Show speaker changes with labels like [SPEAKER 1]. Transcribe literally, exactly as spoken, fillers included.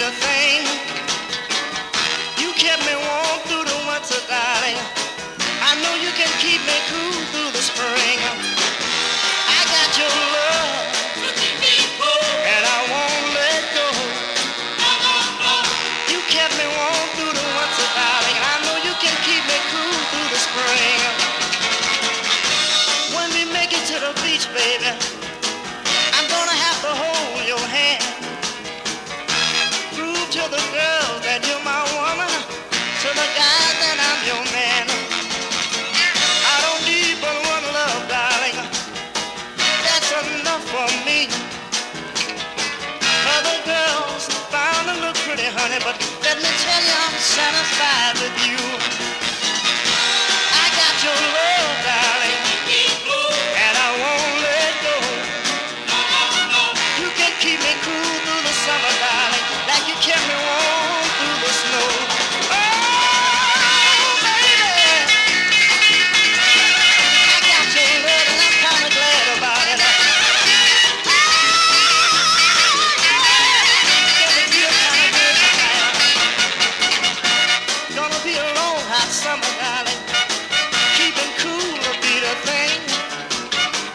[SPEAKER 1] sweeter thing. You kept me warm through the winter, darling. I know you can keep me cool through the spring. I got your love, and I won't let go. You kept me warm through the winter, darling. I know you can keep me cool through the spring. When we make it to the beach, baby, I'm gonna have to hold your hand. Prove to the girls that you're my woman, to the guys that I'm your man. I don't need but one love, darling. That's enough for me. Other girls found to look pretty, honey, but let me tell you I'm satisfied with you. I got your love.